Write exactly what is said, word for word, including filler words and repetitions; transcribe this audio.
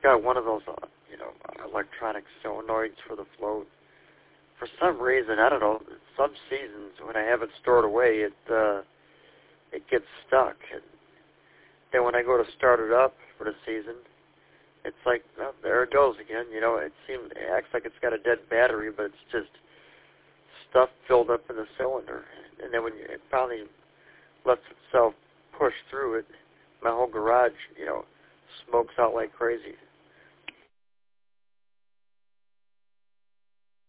got one of those, uh, you know, electronic solenoids for the float. For some reason, I don't know, some seasons when I have it stored away, it uh, it gets stuck. And then when I go to start it up for the season, it's like, oh, there it goes again. You know, it seems it acts like it's got a dead battery, but it's just stuff filled up in the cylinder. And then when you, it finally lets itself push through it, my whole garage, you know, smokes out like crazy.